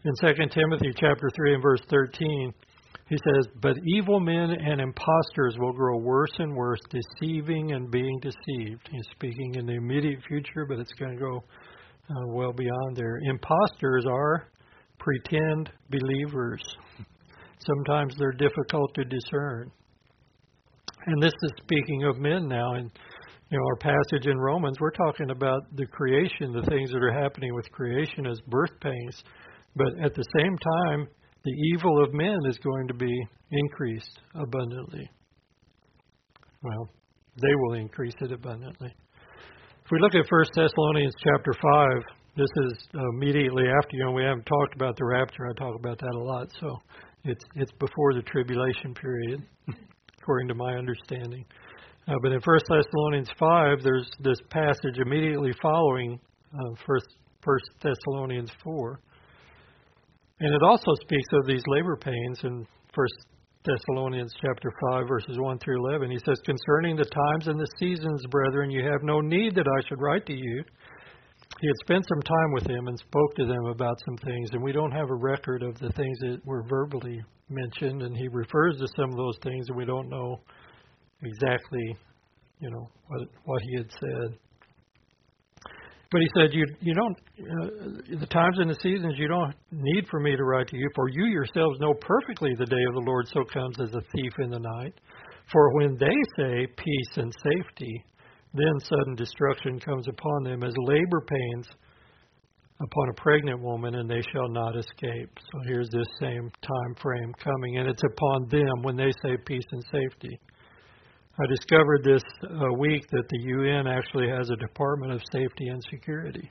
In 2 Timothy chapter 3 and verse 13, he says, "But evil men and impostors will grow worse and worse, deceiving and being deceived." He's speaking in the immediate future, but it's going to go well beyond there. Impostors are pretend believers. Sometimes they're difficult to discern. And this is speaking of men now. In our passage in Romans, we're talking about the creation, the things that are happening with creation as birth pains. But at the same time, the evil of men is going to be increased abundantly. Well, they will increase it abundantly. If we look at 1 Thessalonians chapter 5, this is immediately after, we haven't talked about the rapture. I talk about that a lot. So it's before the tribulation period, according to my understanding. But in 1 Thessalonians 5, there's this passage immediately following 1 Thessalonians 4. And it also speaks of these labor pains in 1 Thessalonians chapter 5, verses 1 through 11. He says, "Concerning the times and the seasons, brethren, you have no need that I should write to you." He had spent some time with them and spoke to them about some things, and we don't have a record of the things that were verbally mentioned, and he refers to some of those things, and we don't know exactly, what he had said. But he said, you don't, the times and the seasons you don't need for me to write to you, for you yourselves know perfectly the day of the Lord so comes as a thief in the night. For when they say peace and safety, then sudden destruction comes upon them as labor pains upon a pregnant woman, and they shall not escape. So here's this same time frame coming, and it's upon them when they say peace and safety. I discovered this week that the UN actually has a Department of Safety and Security.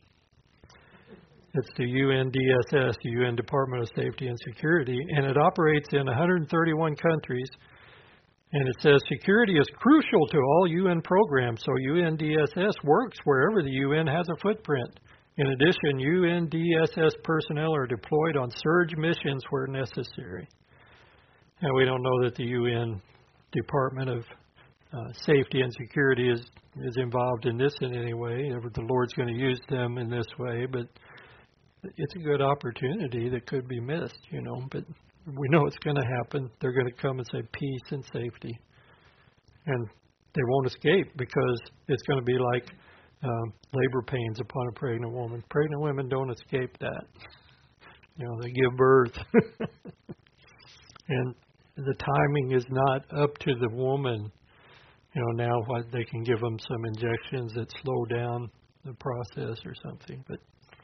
It's the UNDSS, the UN Department of Safety and Security, and it operates in 131 countries. And it says security is crucial to all UN programs, so UNDSS works wherever the UN has a footprint. In addition, UNDSS personnel are deployed on surge missions where necessary. Now, we don't know that the UN Department of Safety and Security is involved in this in any way. The Lord's going to use them in this way, but it's a good opportunity that could be missed, but we know it's going to happen. They're going to come and say peace and safety. And they won't escape because it's going to be like labor pains upon a pregnant woman. Pregnant women don't escape that. They give birth. And the timing is not up to the woman. Now they can give them some injections that slow down the process or something. But,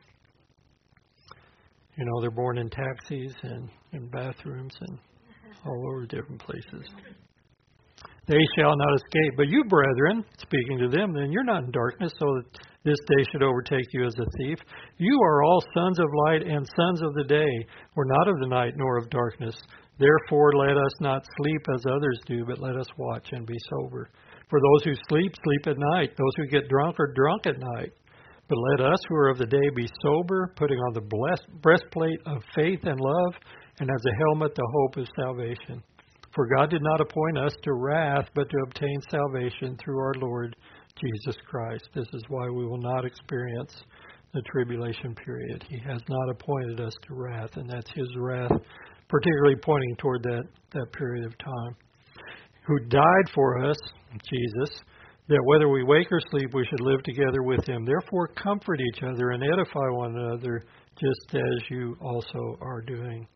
they're born in taxis and in bathrooms and all over different places. They shall not escape. But you, brethren, speaking to them, then you're not in darkness, so that this day should overtake you as a thief. You are all sons of light and sons of the day. We're not of the night nor of darkness. Therefore, let us not sleep as others do, but let us watch and be sober. For those who sleep, sleep at night. Those who get drunk are drunk at night. But let us who are of the day be sober, putting on the breastplate of faith and love, and as a helmet the hope of salvation. For God did not appoint us to wrath, but to obtain salvation through our Lord Jesus Christ. This is why we will not experience the tribulation period. He has not appointed us to wrath, and that's His wrath, particularly pointing toward that period of time. Who died for us, Jesus, that whether we wake or sleep, we should live together with Him. Therefore, comfort each other and edify one another, just as you also are doing.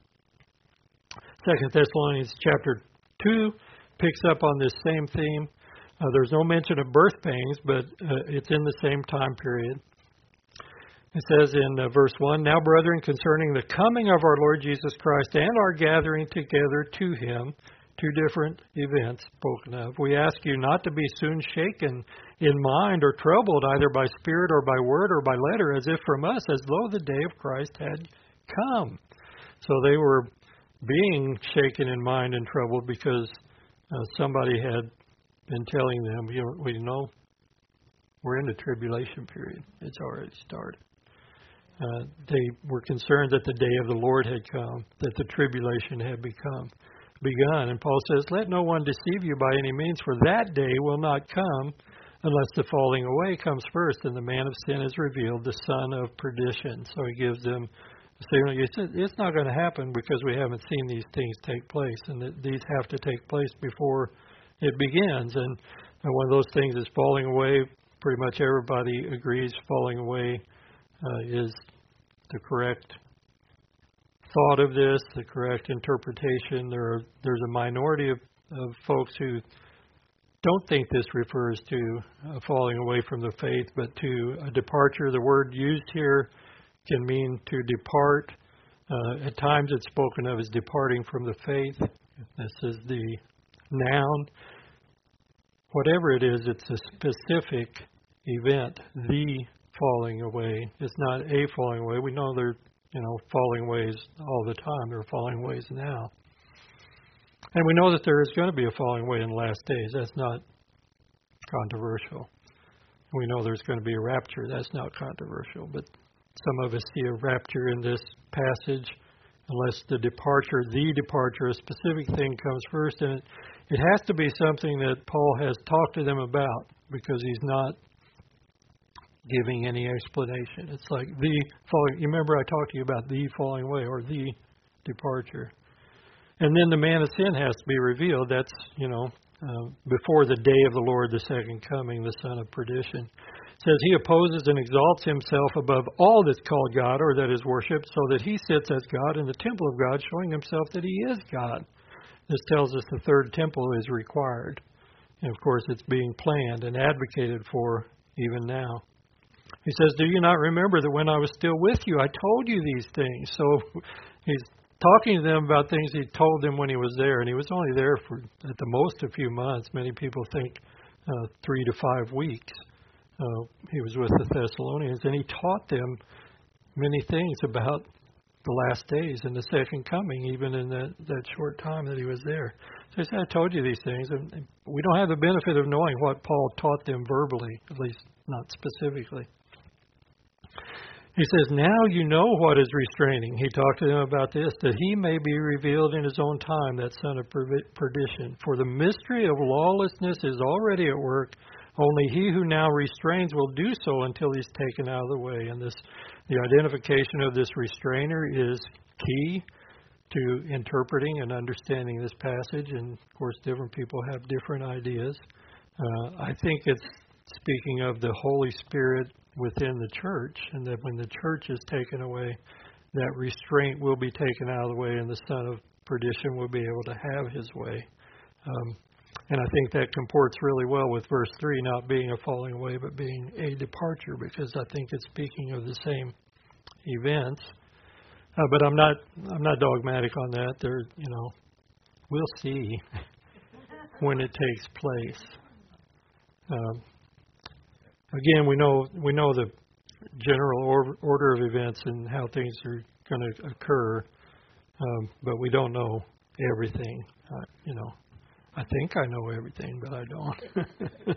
2 Thessalonians chapter 2 picks up on this same theme. There's no mention of birth pains, but it's in the same time period. It says in verse 1, Now, brethren, concerning the coming of our Lord Jesus Christ and our gathering together to Him, two different events spoken of, we ask you not to be soon shaken in mind or troubled either by spirit or by word or by letter, as if from us, as though the day of Christ had come. So they were being shaken in mind and troubled because somebody had been telling them, we're in the tribulation period. It's already started. They were concerned that the day of the Lord had come, that the tribulation had begun. And Paul says, let no one deceive you by any means, for that day will not come unless the falling away comes first, and the man of sin is revealed, the son of perdition. So he gives them So it's not going to happen because we haven't seen these things take place, and these have to take place before it begins. And one of those things is falling away. Pretty much everybody agrees falling away is the correct thought of this, the correct interpretation. There's a minority of folks who don't think this refers to falling away from the faith, but to a departure. The word used here can mean to depart. At times it's spoken of as departing from the faith. This is the noun. Whatever it is, it's a specific event, the falling away. It's not a falling away. We know there are falling ways all the time. There are falling ways now. And we know that there is going to be a falling away in the last days. That's not controversial. We know there's going to be a rapture. That's not controversial. But some of us see a rapture in this passage unless the departure, a specific thing comes first. And it has to be something that Paul has talked to them about, because he's not giving any explanation. It's like the falling. You remember I talked to you about the falling away or the departure. And then the man of sin has to be revealed. That's, before the day of the Lord, the second coming, the son of perdition. It says he opposes and exalts himself above all that's called God or that is worshipped, so that he sits as God in the temple of God, showing himself that he is God. This tells us the third temple is required. And of course, it's being planned and advocated for even now. He says, do you not remember that when I was still with you, I told you these things? So he's talking to them about things he told them when he was there, and he was only there for at the most a few months. Many people think 3 to 5 weeks. He was with the Thessalonians, and he taught them many things about the last days and the second coming, even in that short time that he was there. So he said, I told you these things, and we don't have the benefit of knowing what Paul taught them verbally, at least not specifically. He says, now you know what is restraining. He talked to them about this, that he may be revealed in his own time, that son of perdition. For the mystery of lawlessness is already at work. Only he who now restrains will do so until he's taken out of the way. And the identification of this restrainer is key to interpreting and understanding this passage. And, of course, different people have different ideas. I think it's speaking of the Holy Spirit within the church, and that when the church is taken away, that restraint will be taken out of the way, and the son of perdition will be able to have his way. And I think that comports really well with verse 3, not being a falling away, but being a departure, because I think it's speaking of the same events. But I'm not dogmatic on that. We'll see when it takes place. Again, we know the general order of events and how things are going to occur, but we don't know everything. I think I know everything, but I don't.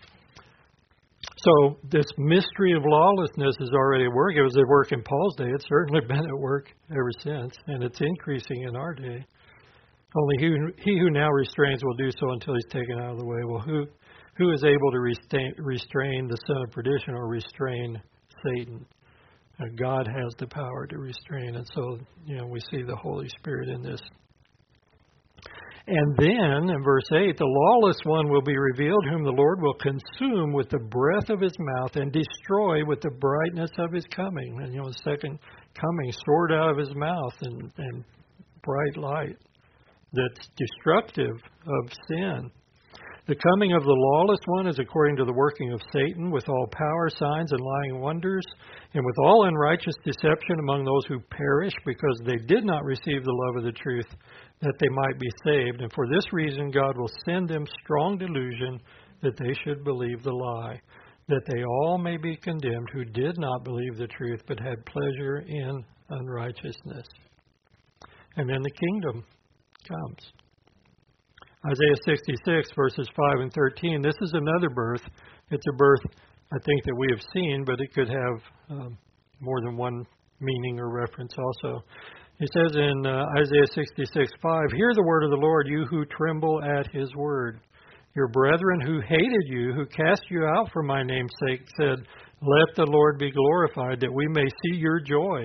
So this mystery of lawlessness is already at work. It was at work in Paul's day. It's certainly been at work ever since, and it's increasing in our day. Only he who now restrains will do so until he's taken out of the way. Well, who is able to restrain the son of perdition or restrain Satan? God has the power to restrain, and so we see the Holy Spirit in this. And then, in verse 8, the lawless one will be revealed, whom the Lord will consume with the breath of his mouth and destroy with the brightness of his coming. And, the second coming, sword out of his mouth and bright light that's destructive of sin. The coming of the lawless one is according to the working of Satan, with all power, signs, and lying wonders, and with all unrighteous deception among those who perish, because they did not receive the love of the truth, that they might be saved. And for this reason God will send them strong delusion, that they should believe the lie, that they all may be condemned who did not believe the truth, but had pleasure in unrighteousness. And then the kingdom comes. Isaiah 66, verses 5 and 13, this is another birth. It's a birth, I think, that we have seen, but it could have more than one meaning or reference also. It says in Isaiah 66, 5, hear the word of the Lord, you who tremble at his word. Your brethren who hated you, who cast you out for my name's sake, said, let the Lord be glorified, that we may see your joy.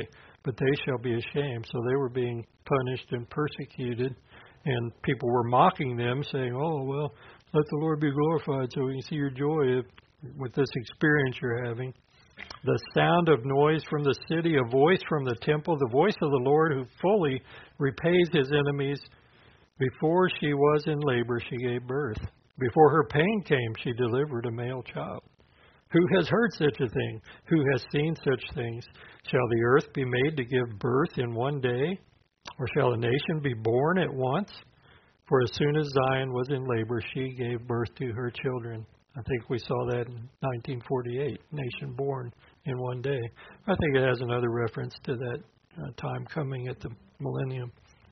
but they shall be ashamed. So they were being punished and persecuted, and people were mocking them, saying, oh, well, let the Lord be glorified so we can see your joy with this experience you're having. The sound of noise from the city, a voice from the temple, the voice of the Lord who fully repays his enemies. Before she was in labor, she gave birth. Before her pain came, she delivered a male child. Who has heard such a thing? Who has seen such things? Shall the earth be made to give birth in one day? Or shall a nation be born at once? For as soon as Zion was in labor, she gave birth to her children. I think we saw that in 1948, nation born in one day. I think it has another reference to that time coming at the millennium.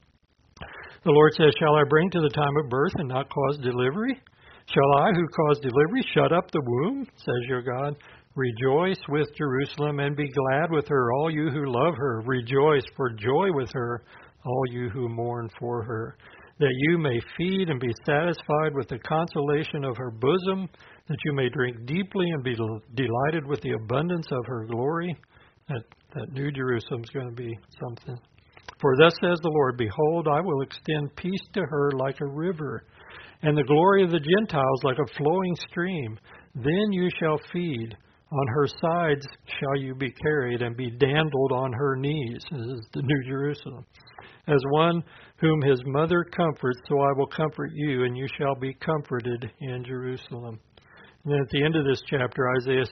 The Lord says, shall I bring to the time of birth and not cause delivery? Shall I, who cause delivery, shut up the womb, says your God? Rejoice with Jerusalem and be glad with her, all you who love her. Rejoice for joy with her, all you who mourn for her. That you may feed and be satisfied with the consolation of her bosom, that you may drink deeply and be delighted with the abundance of her glory. That New Jerusalem's going to be something. For thus says the Lord, behold, I will extend peace to her like a river, and the glory of the Gentiles like a flowing stream. Then you shall feed. On her sides shall you be carried, and be dandled on her knees. This is the New Jerusalem. As one whom his mother comforts, so I will comfort you, and you shall be comforted in Jerusalem. And then at the end of this chapter, Isaiah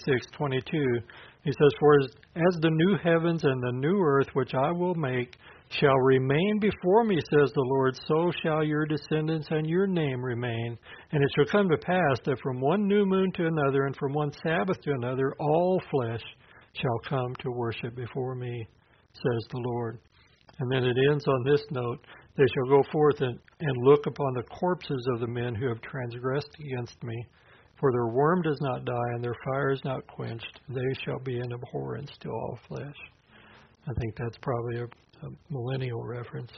66:22, he says, for as the new heavens and the new earth which I will make shall remain before me, says the Lord, so shall your descendants and your name remain. And it shall come to pass that from one new moon to another, and from one Sabbath to another, all flesh shall come to worship before me, says the Lord. And then it ends on this note, they shall go forth and look upon the corpses of the men who have transgressed against me. For their worm does not die, and their fire is not quenched. They shall be an abhorrence to all flesh. I think that's probably a millennial reference.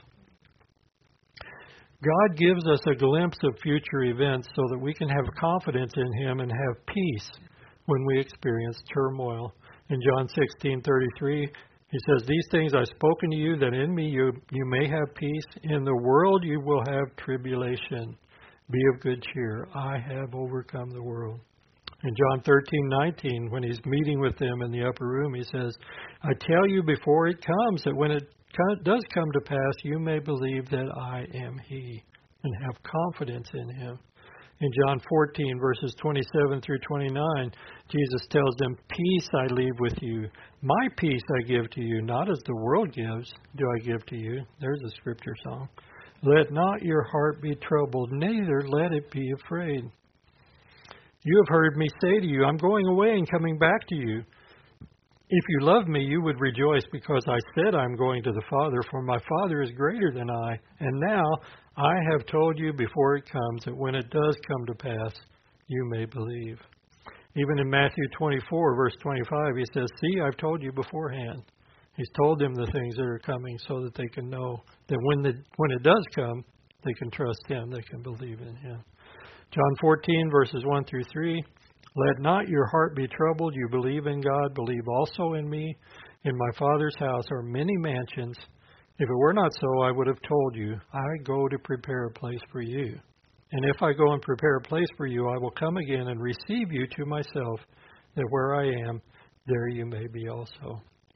God gives us a glimpse of future events so that we can have confidence in Him and have peace when we experience turmoil. In John 16:33, He says, these things I've spoken to you, that in me you may have peace. In the world you will have tribulation. Be of good cheer. I have overcome the world. In John 13:19, when He's meeting with them in the upper room, He says, I tell you before it comes, that when it does come to pass, you may believe that I am He, and have confidence in Him. In John 14, verses 27 through 29, Jesus tells them, peace I leave with you. My peace I give to you, not as the world gives, do I give to you. There's a scripture song. Let not your heart be troubled, neither let it be afraid. You have heard me say to you, I'm going away and coming back to you. If you love me, you would rejoice because I said I'm going to the Father, for my Father is greater than I. And now I have told you before it comes, that when it does come to pass, you may believe. Even in Matthew 24, verse 25, He says, see, I've told you beforehand. He's told them the things that are coming so that they can know that when it does come, they can trust Him, they can believe in Him. John 14, verses 1 through 3, let not your heart be troubled. You believe in God, believe also in me. In my Father's house are many mansions. If it were not so, I would have told you, I go to prepare a place for you. And if I go and prepare a place for you, I will come again and receive you to myself, that where I am, there you may be also.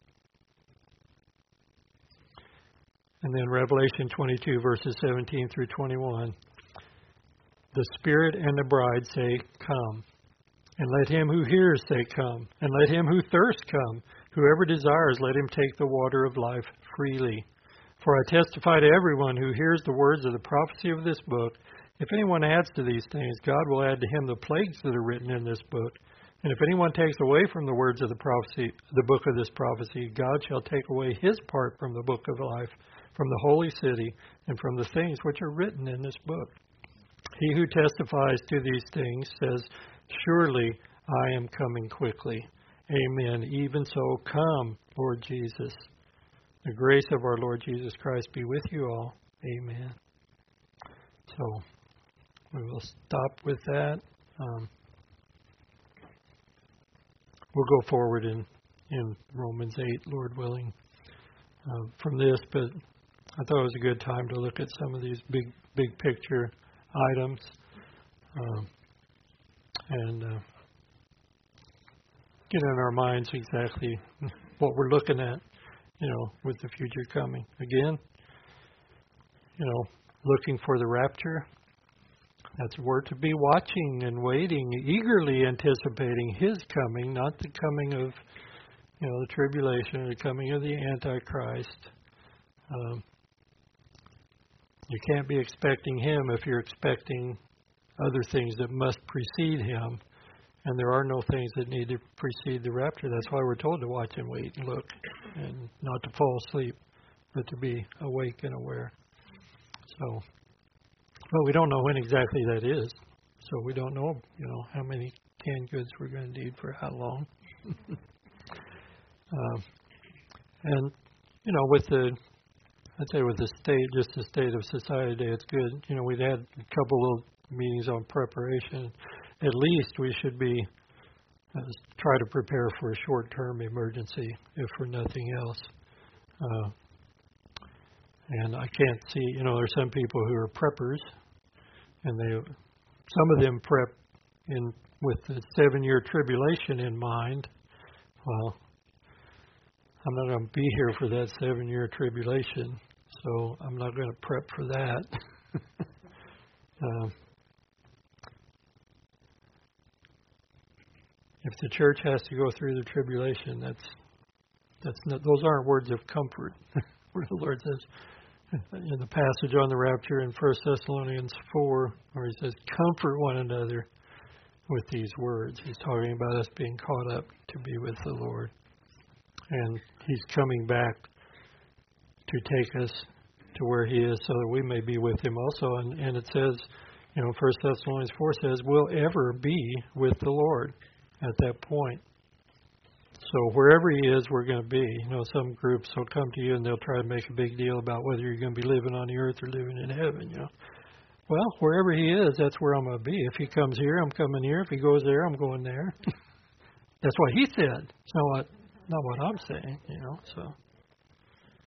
And then Revelation 22, verses 17 through 21. The Spirit and the bride say, come. And let him who hears say, come. And let him who thirsts come. Whoever desires, let him take the water of life freely. For I testify to everyone who hears the words of the prophecy of this book. If anyone adds to these things, God will add to him the plagues that are written in this book. And if anyone takes away from the words of the prophecy, the book of this prophecy, God shall take away his part from the book of life, from the holy city, and from the things which are written in this book. He who testifies to these things says, surely I am coming quickly. Amen. Even so, come, Lord Jesus. The grace of our Lord Jesus Christ be with you all. Amen. So, we will stop with that. We'll go forward in Romans 8, Lord willing. from this, but I thought it was a good time to look at some of these big picture items and get in our minds exactly what we're looking at, with the future coming. Again, looking for the rapture. We're to be watching and waiting, eagerly anticipating His coming, not the coming of, the tribulation, the coming of the Antichrist. You can't be expecting Him if you're expecting other things that must precede Him, and there are no things that need to precede the rapture. That's why we're told to watch and wait and look, and not to fall asleep, but to be awake and aware. So, but we don't know when exactly that is. So we don't know, how many canned goods we're going to need for how long. And, with the state, just the state of society today, it's good. We've had a couple of meetings on preparation. At least we should be try to prepare for a short-term emergency, if for nothing else. And I can't see, there's some people who are preppers, and some of them prep with the 7-year tribulation in mind. Well, I'm not going to be here for that 7-year tribulation, so I'm not going to prep for that. If the church has to go through the tribulation, that's not, those aren't words of comfort. Where the Lord says in the passage on the rapture in 1 Thessalonians 4, where He says, "Comfort one another with these words." He's talking about us being caught up to be with the Lord. And He's coming back to take us to where He is so that we may be with Him also. And it says, 1 Thessalonians 4 says, we'll ever be with the Lord at that point. So wherever He is, we're going to be. Some groups will come to you and they'll try to make a big deal about whether you're going to be living on the earth or living in heaven, Well, wherever He is, that's where I'm going to be. If He comes here, I'm coming here. If He goes there, I'm going there. That's what He said. It's not what I'm saying, so.